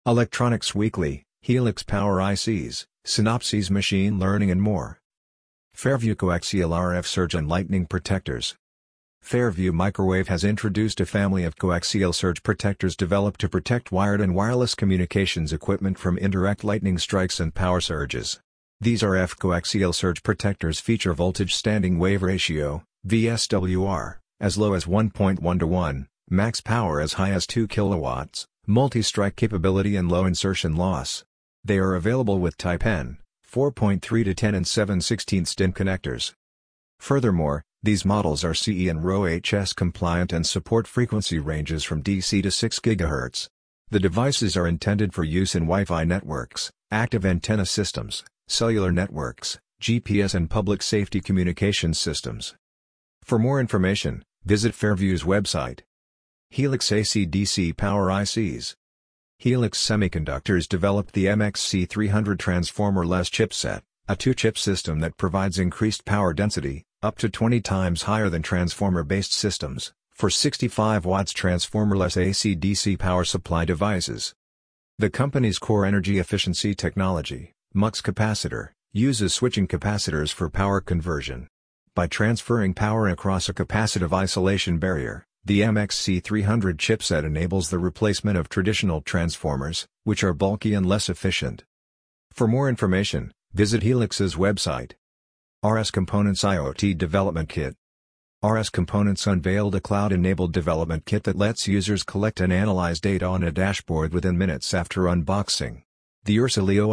Electronics Weekly, Helix Power ICs, Synopsys Machine Learning and more. Fairview Coaxial RF Surge and Lightning Protectors. Fairview Microwave has introduced a family of coaxial surge protectors developed to protect wired and wireless communications equipment from indirect lightning strikes and power surges. These RF coaxial surge protectors feature voltage standing wave ratio, VSWR, as low as 1.1 to 1, max power as high as 2 kW, multi-strike capability and low insertion loss. They are available with Type N, 4.3 to 10 and 7/16 DIN connectors. Furthermore, these models are CE and RoHS compliant and support frequency ranges from DC to 6 GHz. The devices are intended for use in Wi-Fi networks, active antenna systems, cellular networks, GPS and public safety communications systems. For more information, visit Fairview's website. Helix AC/DC Power ICs. Helix Semiconductors developed the MXC300 transformer-less chipset, a two-chip system that provides increased power density, up to 20 times higher than transformer-based systems, for 65 watts transformer-less AC/DC power supply devices. The company's core energy efficiency technology, MUX capacitor, uses switching capacitors for power conversion. By transferring power across a capacitive isolation barrier, the MXC300 chipset enables the replacement of traditional transformers, which are bulky and less efficient. For more information, visit Helix's website. RS Components IoT Development Kit. RS Components unveiled a cloud-enabled development kit that lets users collect and analyze data on a dashboard within minutes after unboxing. The Ursaleo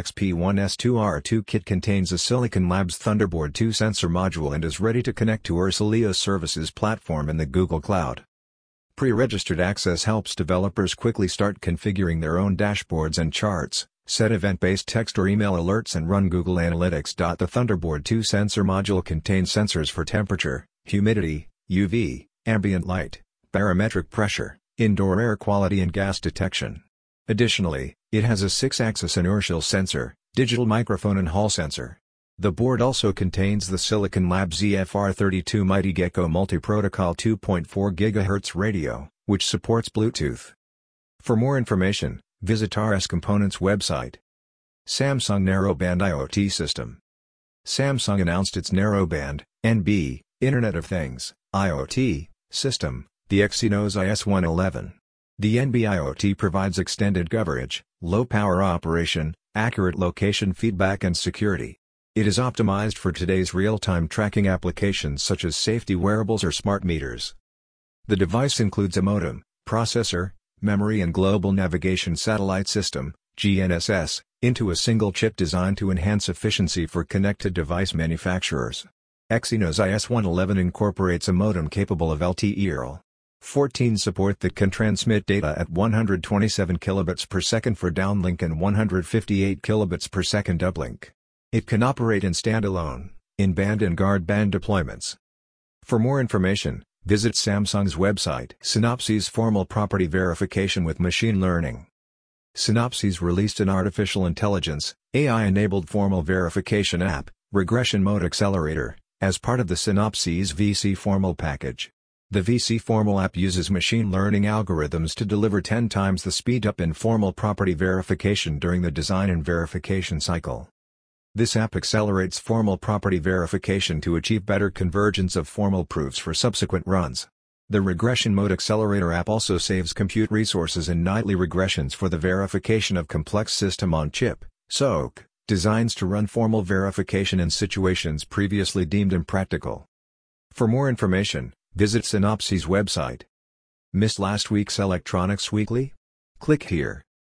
LNXP1S2R2 kit contains a Silicon Labs Thunderboard 2 sensor module and is ready to connect to Ursaleo's services platform in the Google Cloud. Pre-registered access helps developers quickly start configuring their own dashboards and charts, set event-based text or email alerts and run Google Analytics. The Thunderboard 2 sensor module contains sensors for temperature, humidity, UV, ambient light, barometric pressure, indoor air quality and gas detection. Additionally, it has a 6-axis inertial sensor, digital microphone and hall sensor. The board also contains the Silicon Labs ZFR32 Mighty Gecko multi-protocol 2.4 GHz radio, which supports Bluetooth. For more information, visit RS Components website. Samsung Narrowband IoT System. Samsung announced its Narrowband, NB, Internet of Things, IoT, system, the Exynos IS-111. The NB-IoT provides extended coverage, low-power operation, accurate location feedback and security. It is optimized for today's real-time tracking applications such as safety wearables or smart meters. The device includes a modem, processor, memory and global navigation satellite system, GNSS, into a single chip designed to enhance efficiency for connected device manufacturers. Exynos IS-111 incorporates a modem capable of LTE-IRL 14 support that can transmit data at 127 kilobits per second for downlink and 158 kilobits per second uplink. It can operate in standalone, in-band and guard-band deployments. For more information, visit Samsung's website. Synopsys Formal Property Verification with Machine Learning. Synopsys released an artificial intelligence, AI-enabled formal verification app, Regression Mode Accelerator, as part of the Synopsys VC Formal package. The VC Formal app uses machine learning algorithms to deliver 10 times the speed up in formal property verification during the design and verification cycle. This app accelerates formal property verification to achieve better convergence of formal proofs for subsequent runs. The Regression Mode Accelerator app also saves compute resources in nightly regressions for the verification of complex system-on-chip (SoC) designs to run formal verification in situations previously deemed impractical. For more information, visit Synopsys website. Missed last week's Electronics Weekly? Click here.